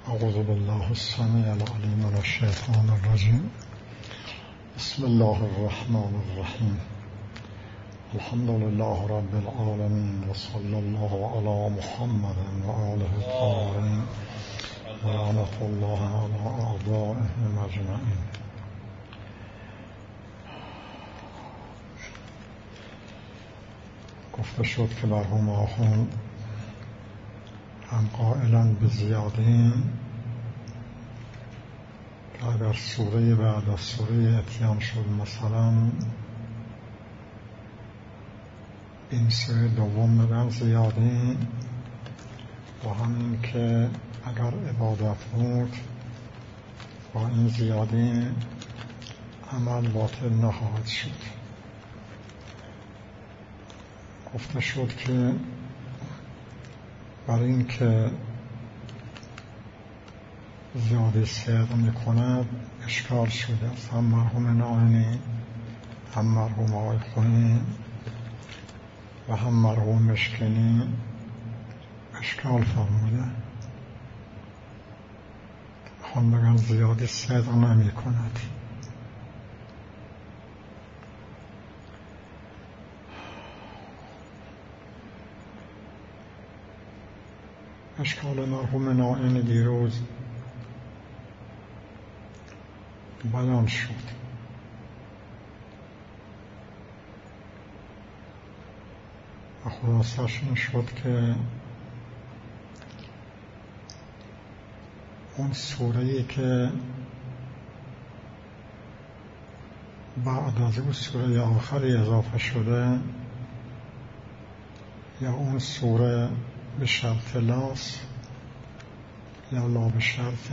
اعوذ بالله السمیع العلیم من الشیطان الرجیم. بسم الله الرحمن الرحیم. الحمد لله رب العالمین و صلی الله علی محمد و آله الطاهرین و لعنة الله علی اعدائهم اجمعین. گفته شد که مرحوم آخوند هم قائلاً به زیادین که اگر سوره بعد از سوره اتیان شد، مثلا این سوره دوم بدن زیادین، و همین که اگر عبادت بود با این زیادین عمل باطل نخواهد شد. گفته شد که برای این که زیادی صدق میکند اشکال شده است. هم مرحوم نائینی، هم مرحوم آقای خونی و هم مرحوم مشکنی اشکال فرموده. خواهم بگن زیادی صدق نمی کند. اشکال مرحوم نائینی دیروز بیان شد. و خلاصش این شد که اون سوره‌ای که بعد از اون سوره آخری اضافه شده، یا اون سوره به شرط لاس یا لا به شرط،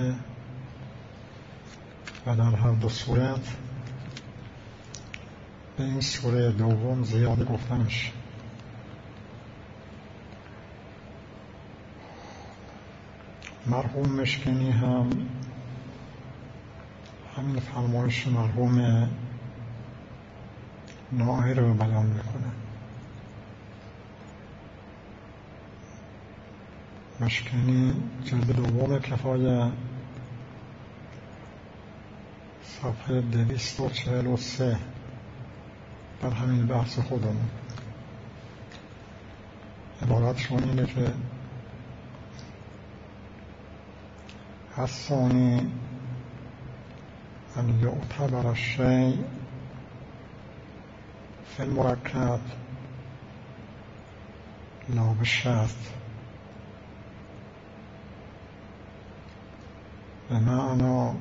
و در هر دو صورت به این سوره دوم زیاده گفتنش. مرحوم مشکنی هم همین فرمایش مرحوم نائینی رو بیان میکنه. مشکنی جلد دوم کفایه صفحه 243 در همین بحث خودمون عبارتشون اینه که الثانی ان یعتبر الشیء فی المرکب لا بالشرط، بمعنى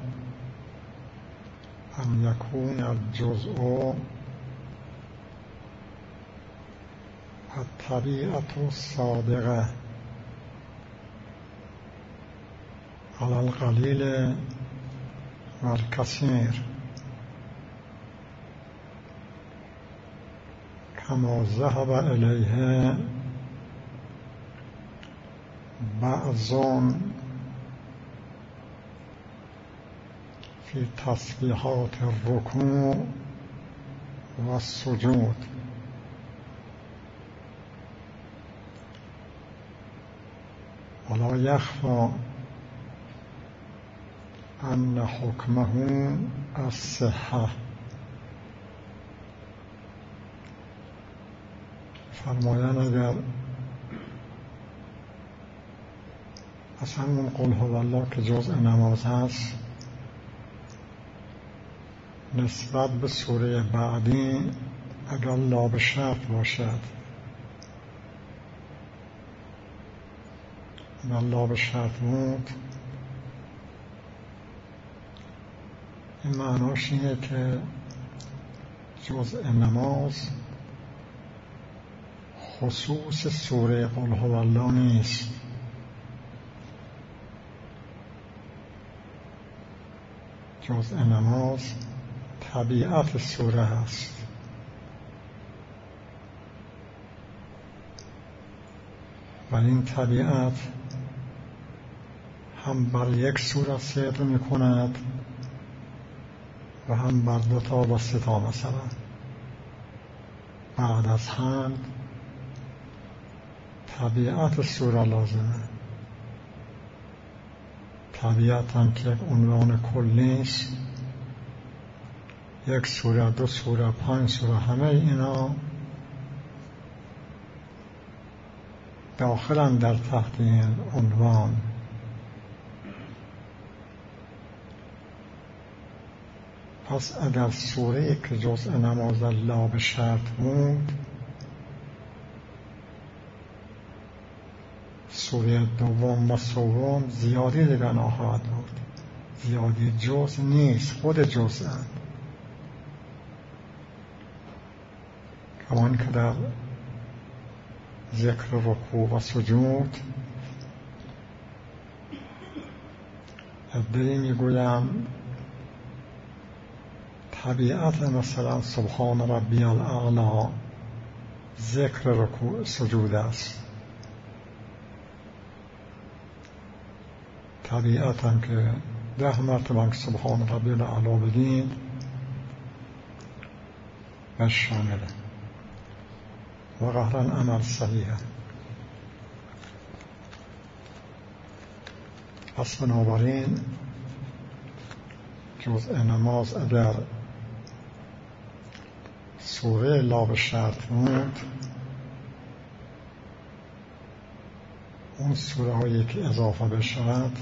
ان یکون الجزء الطبیعة الصادقة على القلیل و الکثیر، کما ذهب الیه بعض فی تسبیحات الرکوع و السجود. ولا یخفی ان حکمه الصحة. فرمایان اگر اصلا اون قل هو الله که جزء نماز هست نسبت به سوره بعدی اگر لا به شرط باشد و لا به شرط بود، این معناش اینه که جزء نماز خصوص سوره قل هو الله نیست. جزء نماز طبیعت سوره هست. و این طبیعت هم بر یک صورت صدق می کند و هم بر دو تا و سه تا. مثلا بعد از حمد طبیعت سوره لازمه، طبیعتاً که یک عنوان کلی نیست، یک سوره، 2 سوره، 5 سوره، همه اینا داخلن در تحت این عنوان. پس اگر سوره‌ای که جزء نماز لا به شرط بود، سوره دوم و سوم زیادی دیگر نخواهد بود. زیادی جزء نیست، خود جزءن. همان که در ذکر رکوع و سجود عده‌ای میگویم طبیعت مثلا سبحان ربی الاعلی ذکر رکوع سجود است. طبیعتا که 10 مرتبه سبحان ربی الاعلی بگید و شامله و قهرا عمل صحیحه. پس بنابراین جزء نماز اگر سوره لا به شرط بود، اون سوره هایی که اضافه بشود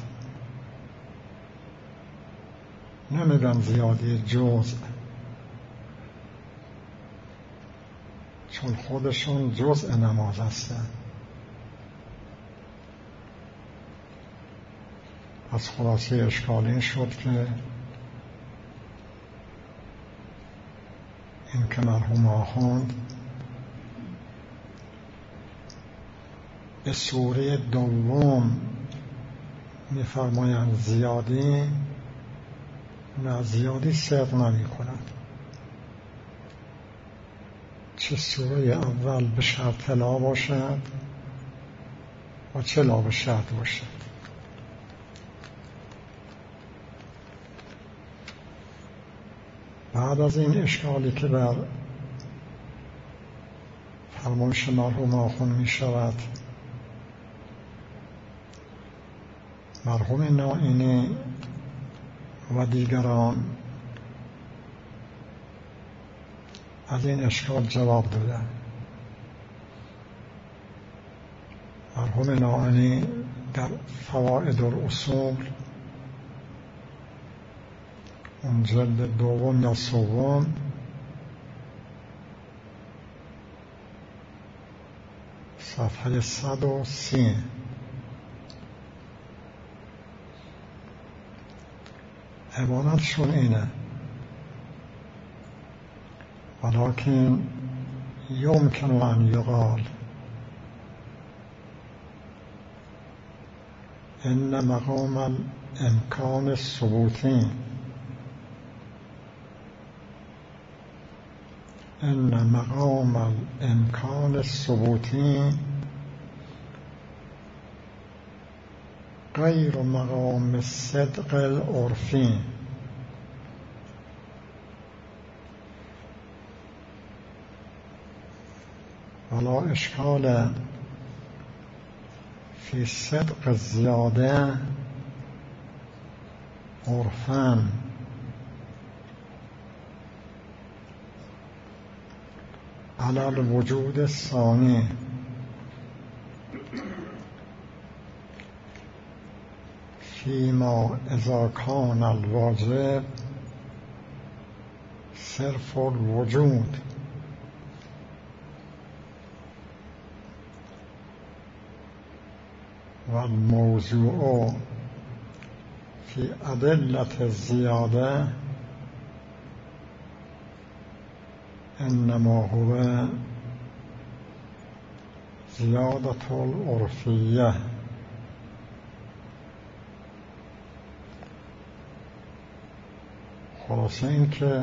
نمیدن زیادی جزء، چون خودشون جزء نماز هستن. از خلاصه اشکال این شد که این که مرحوم آخوند به سوره دوم می‌فرمایند زیادی، نه زیادی صدق نمی کند. چه سوره اول به شرط لا باشد و چه لا به شرط باشد. بعد از این اشکالی که بر فرمایش مرحوم آخوند می شود، مرحوم نائینی و دیگران از این اشکال جواب دادن. مرحوم نائینی در فوائد الاصول اون جلد دوم یا سوم صفحه 130 عبارتشون اینه: ولكن يمكن أن يقال إن مقام الإمكان الثبوتي غير مقام الصدق العرفي. ولا إشكال في صدق الزيادة عرفا على الوجود الثاني فيما إذا كان الواجب صرف الوجود والموضوع في أدلة الزيادة إنما هو زيادة العرفية. خلاصه این که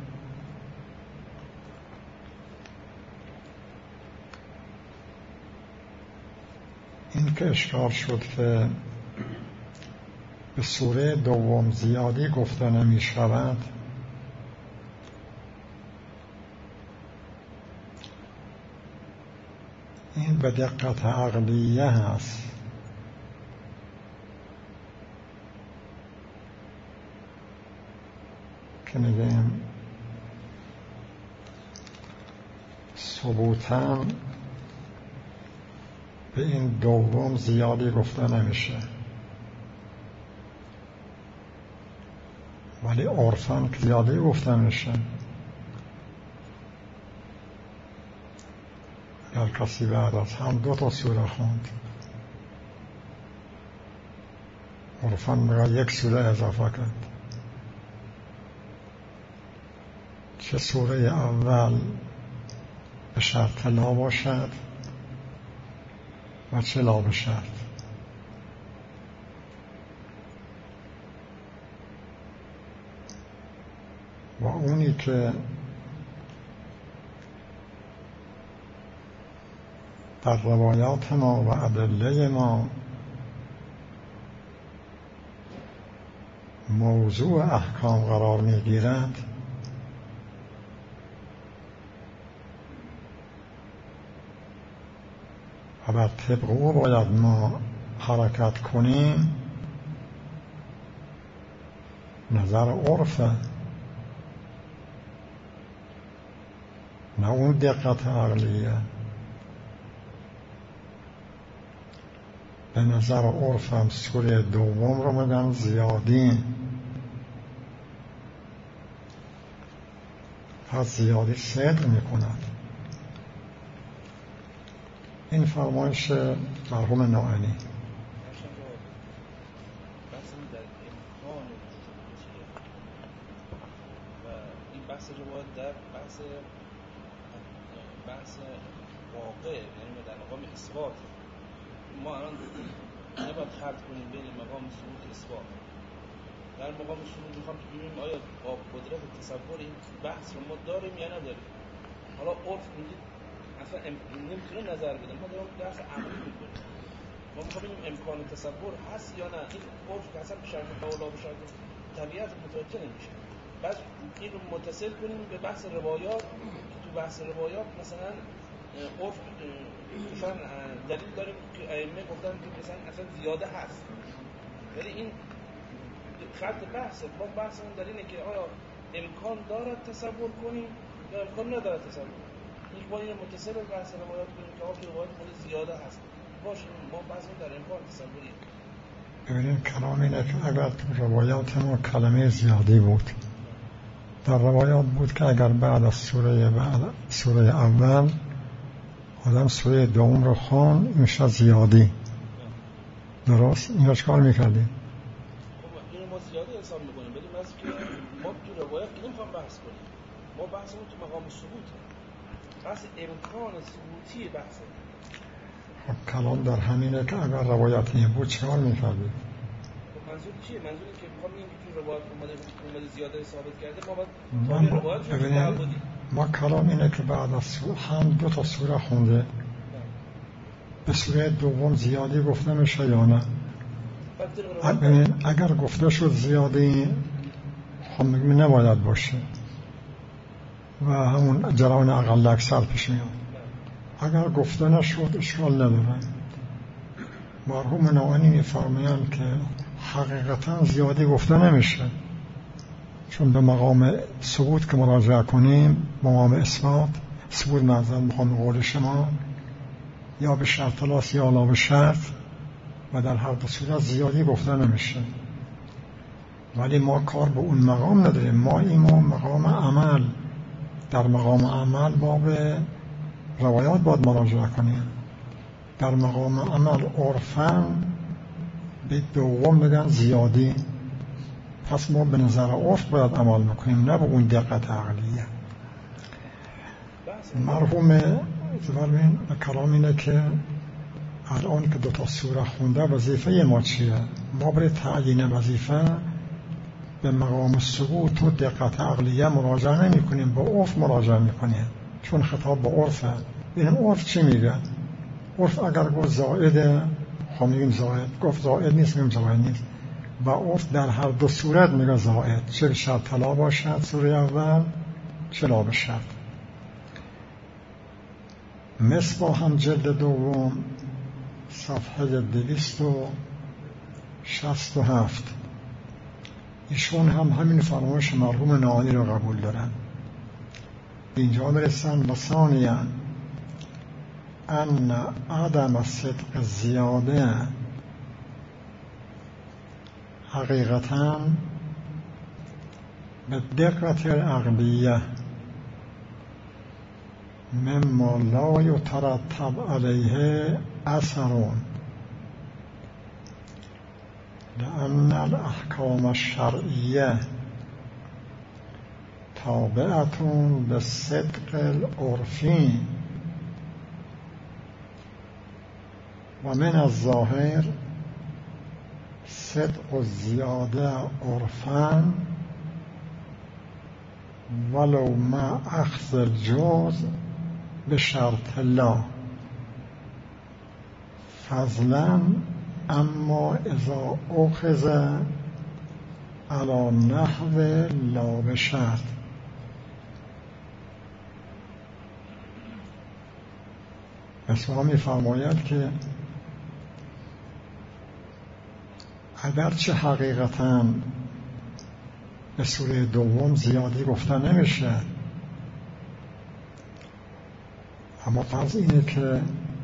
اشکال شد که به سوره دوم زیادی گفته نمی شود، این به دقت عقلیه هست. که میگیم ثبوتاً به این دوم زیادی گفته نمیشه، ولی عرفاً که زیادی گفته میشه. اگر کسی بعد از هم 2 سوره خوند، عرفاً میگه 1 سوره اضافه کرد. چه سوره اول به شرط لا باشد و چه لا به شرط. و اونی که در روایات ما و ادله ما موضوع احکام قرار میگیرد، و بر طبق او باید ما حرکت کنیم، نظر عرفه، نه اون دقت عقلیه. به نظر عرفم سوره دوم رو میگن زیادی، پس زیادی صدق میکند. این فرمایش مرحوم ناعنی. بحث روایت در بحث واقع، یعنی در مقام اثبات. ما الان نباید خلط کنیم بین مقام ثبوت و اثبات. در مقام ثبوت میخوام ببینیم آیا با قدرت تصور این بحث رو ما داریم یا نداریم. حالا عرف میگه اصلا نمیتونه نظر بده، ما داریم بحث عملی میکنیم. ما میخوام ببینیم امکان تصور هست یا نه. این عرف که اصلا به شرط قولا به شرط طبیعت متوجه نمیشه. بعد این رو متصل کنیم به بحث روایات. تو بحث روایات مثلا عرف مثلا دلیل داریم که ائمه گفتن که مثلا اصلا زیاده هست، ولی این خط بحثه. ما بحثمون در اینه که آیا امکان دارد تصور کنیم یا امکان ندارد تصور کنیم. یک بار اینو متصل به بحث روایات کنیم که آقا روایات خود زیاده هست. باشه، ما بحثمون در امکان تصوریه. ببینید کلام اینه که اگر تو روایات ما کلمه زیادی بود، در روایات بود که اگر بعد از سوره اول آدم سوره دوم رو خوان میشه زیادی. درست؟ این رو چکار میکردیم؟ اینو ما زیادی حساب میکنیم، بدیم از که ما تو روایات که نمیخوام بحث کنیم. ما بحثمون تو مقام ثبوته، بحث امکان ثبوتی بحثه. خب کلام در همینه که اگر روایات این بود چکار میکردیم؟ منظور چیه؟ منظوری که میخوام این که روایت اومده زیاده ثابت کرده، ما روایت رو تعبدی. ما کلام اینه که بعد از هم 2 سوره خونده، به سوره دوم زیادی گفته میشه یا نه؟ اگر گفته شد زیادی، خب میگم نباید باشه و همون جران اقل اکثر پیش میاد. اگر گفته نشد اشکال نداره. مرحوم ناعنی میفرمایند که حقیقتا زیادی گفته نمیشه، چون به مقام ثبوت که مراجعه کنیم، مقام اثبات، ثبوت منظر مقام قول شما، یا به شرط لاس یا لا به شرط، و در هر 2 صورت زیادی گفته نمیشه. ولی ما کار به اون مقام نداریم. ما اینو مقام عمل، در مقام عمل با به روایات باید مراجعه کنیم. در مقام عمل عرفاً به دوم بگن زیادی، پس ما به نظر عرف باید عمل میکنیم، نه به اون دقت عقلیه. مرحوم فرمین کلام اینه که الان که 2 سوره خونده وظیفه ما چیه؟ ما برای تعیین وظیفه به مقام ثبوت و دقت عقلیه مراجعه نمی کنیم، به عرف مراجعه میکنیم، چون خطاب به عرفه. ببینیم عرف چی میگه. عرف اگر گفت زائده، خب میگیم زائد، گفت زائد نیست میگیم زائد نیست. و عرف در هر 2 صورت میگه زائد، چه به شرط لا باشد سوره اول، چه لا به شرط. مصباح هم جلد دوم صفحه 267 ایشون هم همین فرمایش مرحوم ناینی رو قبول دارن. اینجا برسن و ثانیاً ان عدم صدق زیاده حقیقتاً به دقت العقلیه مما لا یترتب علیه اثر لأن الاحکام الشرعیه تابعتون به صدق العرفی و من الظاهر صدق الزیاده عرفاً ولو مع اخذ الجوز به شرط لا فضلا اما اذا اخذ علی نحو لا به شرط. اسلام می‌فرماید که اگرچه حقیقتاً به سوره دوم زیادی گفتن نمیشه، اما فرض اینه که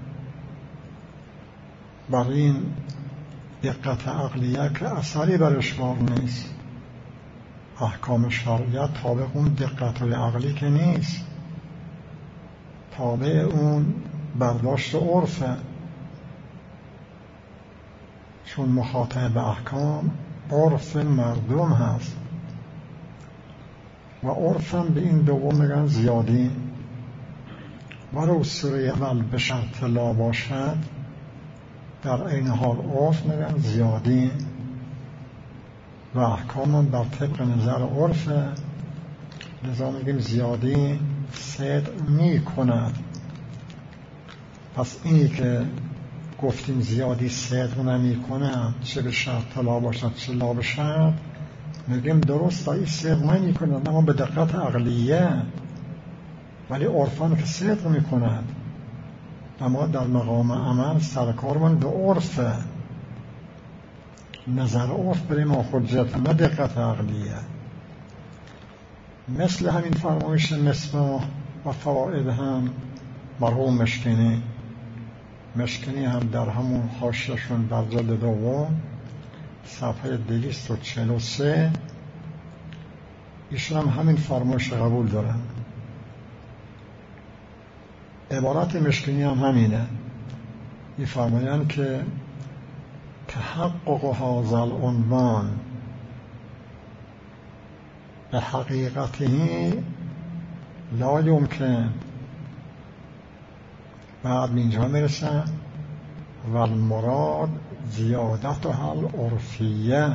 برای این دقت عقلیه که اثری برش بار نیست، احکام شرعیت تابع اون دقت عقلی که نیست، تابع اون برداشت عرفه، چون مخاطب به احکام عرف مردم هست و عرفم به این دوم میگن زیادی. ولو سوره اول به شرط لا باشد در این حال عرف میگن زیادی و احکام بر طبق نظر عرف، لذا میگیم زیادی صدق میکند. پس اینی که گفتیم زیادی صدق نمیکنه، چه به شرط لا باشد چه لا باشد، میگیم درست این صدق نمیکنه اما به دقت عقلیه، ولی عرفان که صدق میکند. اما در مقام عمل سرکارمان به عرفه، نظر عرف برای ما حجت، نه دقت عقلیه. مثل همین فرمایش مصباح و فوائد هم مرحوم مشکنی هم در همون حاشیه‌شون در جلد دوم صفحه 243 ایشون هم همین فرمایش قبول دارن. عبارت مشکنی هم همینه، می‌فرمایند که تحقق هذا العنوان به حقیقته لا یمکن. بعد اینجا میرسن و المراد زیادتها العرفیه،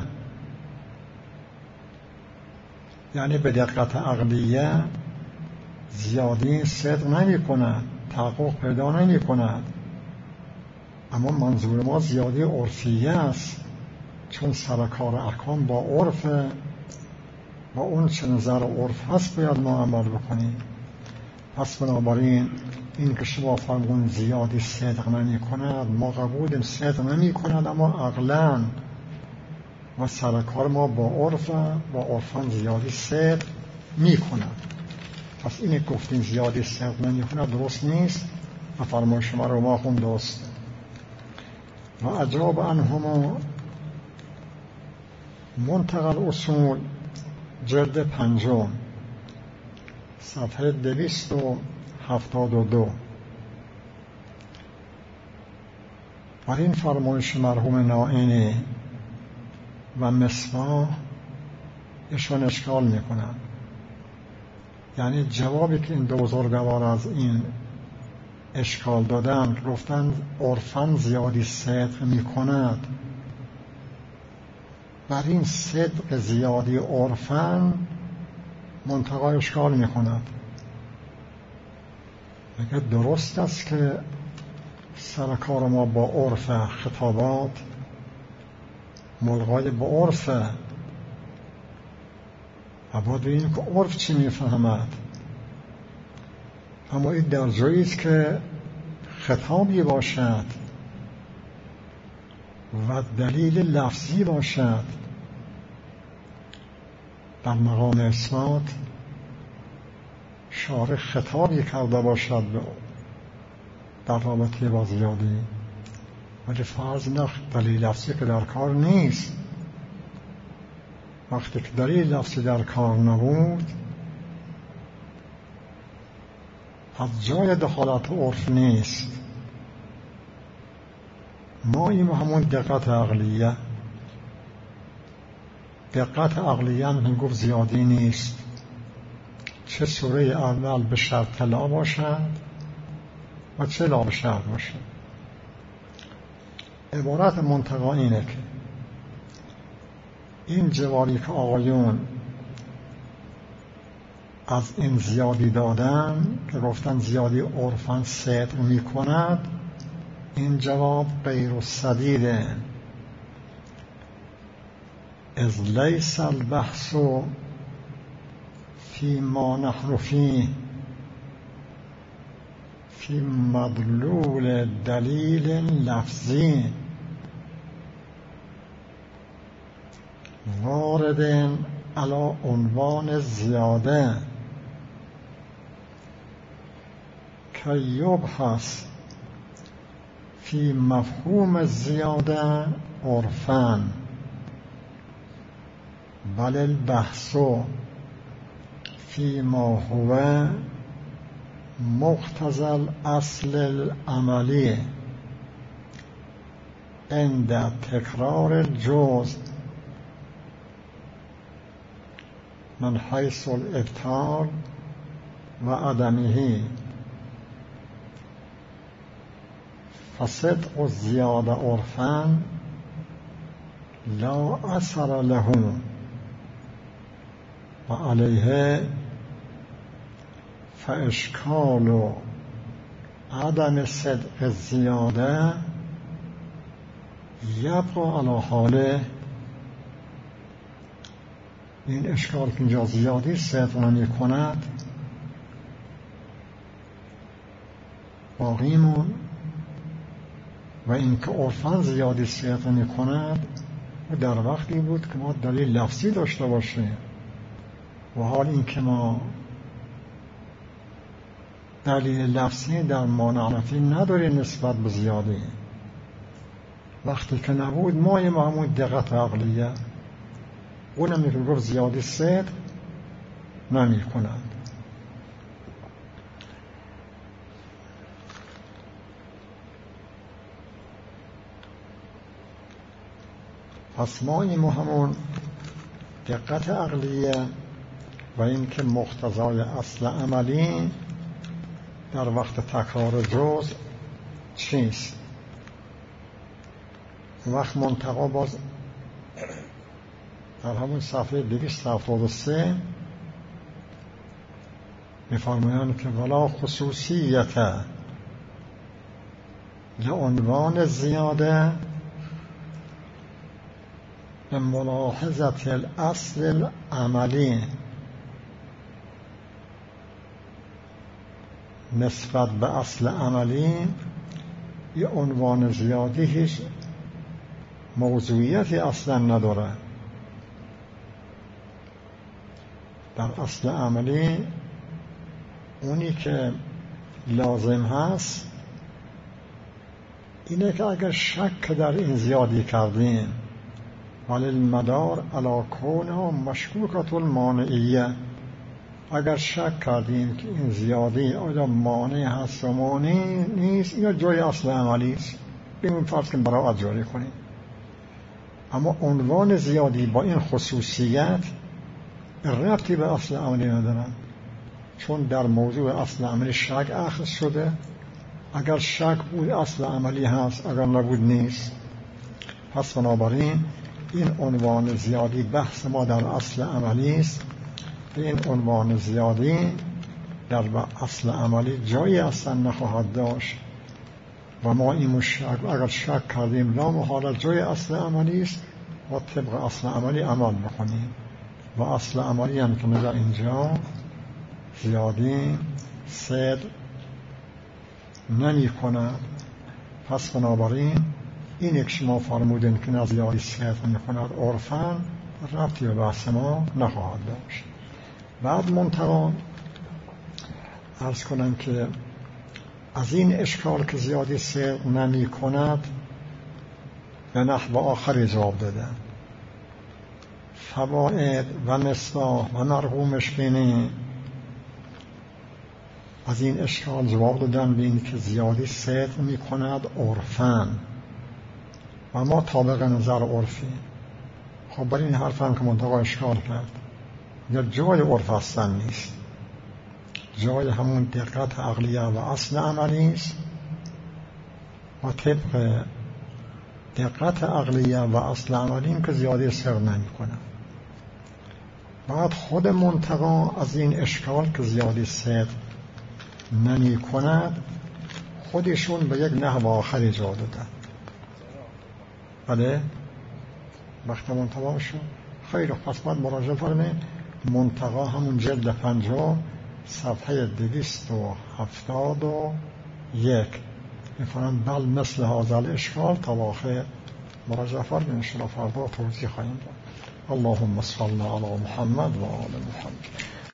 یعنی به دقت عقلیه زیادی صدق نمی کند، تحقق پیدا نمی کند، اما منظور ما زیادی عرفیه است، چون سرکار احکام با عرفه و اون چه نظر عرف هست باید ما عمل بکنیم. پس بنابراین این که شما فرمون زیادی صدق نمی کند، ما قبولیم صدق نمی کند، اما عقلاً و سرکار ما با عرف و عرفان زیادی صدق می کند. پس این گفتیم زیادی صدق نمی کند درست نیست و فرمایش شما رو ما خون درست. و اجاب عنهما منتقى الاصول جلد 5 صفحه 272. و این فرمایش مرحوم ناینی و مصباح ایشون اشکال میکنن، یعنی جوابی که این دو بزرگوار از این اشکال دادن، گفتن عرفاً زیادی صدق میکند، بر این صدق زیادی عرفاً منتقا اشکال میکند. میگه درست است که سرکار ما با عرف، خطابات ملغای با عرفه و باید ببینیم که عرف چی میفهمد. اما این در جایی است که خطابی باشد و دلیل لفظی باشد در مقام اثبات شارع خطابی کرده باشد در رابطه با زیادی، ولی فرض دلیل لفظی که در کار نیست. وقتی که دلیل لفظی در کار نبود، از جای دخالت عرف نیست. ما این همون دقت عقلیه. دقت عقلیه هم گفت زیادی نیست، چه سوره اول به شرط لا باشد و چه لا به شرط باشد. عبارت منتقا اینه که این جواری که آقایون از این زیادی دادن که گفتن زیادی عرفاً صدق می کند، این جواب غیر سدیده. از لیس البحث فی ما نحن فیه فی مدلول دلیل لفظی وارد علی عنوان زیاده که یبحث فی مفهوم زیاده عرفاً، بل البحث فی ما هو مقتضی الاصل العملی عند تکرار الجزء من حیث الابطال و عدمه، فصدق الزیاده عرفاً لا اثر له و علیه فاشکال عدم صدق الزیاده یبقى علی حاله. این اشکال که اینجا زیادی صدق نمی کند باقیمون، و این که عرفاً زیادی صدق نمی کند و در وقتی بود که ما دلیل لفظی داشته باشیم، و حال این که ما دلیل لفظی در مانعنفی نداریم نسبت به زیادی، وقتی که نبود ما یه همون دقت عقلیه اونم که گفت زیادی صدق نمی کنند. پس ما این همون دقت عقلیه و این که مقتضای اصل عملی در وقت تکرار جزء چیست. وقت منتقا باز در همون صفحه 273 می‌فرمایند که ولا خصوصیت لعنوان زیاده به ملاحظه الاصل العملی نسبت به اصل عملی. یه عنوان زیادی هیچ موضوعیتی اصلا نداره. در اصل عملی اونی که لازم هست اینه که اگر شک در این زیادی کردیم ولی المدار علی کونه مشکوکة المانعیه، اگر شک کردیم که این زیادی آیا مانع هست و مانع نیست، یا جای اصل عملی است، این فرض که براعت جاری کنیم. اما عنوان زیادی با این خصوصیت ربطی به اصل عملی ندارن، چون در موضوع اصل عملی شک اخذ شده. اگر شک بود اصل عملی هست، اگر نبود نیست. پس بنابراین این عنوان زیادی بحث ما در اصل عملی است. این عنوان زیادی در اصل عملی جایی اصلا نخواهد داشت و ما این اگر شک کردیم لا محالت جای اصل عملی است و طبق اصل عملی عمل بکنیم. و اصل عملی هم که در اینجا زیادی صدق نمی کند. پس بنابراین این یک شما فرمودین که نزیادی صدق می کند عرفاً، ربطی به بحث ما نخواهد داشت. بعد منتقا عرض کنم که از این اشکال که زیادی صدق نمی کند به نحو آخری جواب دادن. فواید و مصداق و مرغومش بینی از این اشکال جواب دادن به این که زیادی صدق می کند عرفاً و ما طابق نظر عرفی. خب برای این حرف هم که منتقا اشکال کرد یا جای عرف اصلا نیست، جای همون دقت عقلیه و اصل عملی است و طبق دقت عقلیه و اصل عملی که زیادی صدق نمی کند. بعد خود منتقا از این اشکال که زیادی صدق نمی کند خودشون به یک نحو آخری جا دادن. بله وقت منتقا شد. خیلی پس باید مراجعه فرمایید. منتقا همون جلد 50 صفحه 271 میفرمان بل مثل هذا الاشکال تا آخر مراجعه فرمایید. ان شاء الله فردا توضیح خواهیم داد. اللهم صل علی محمد و آل محمد.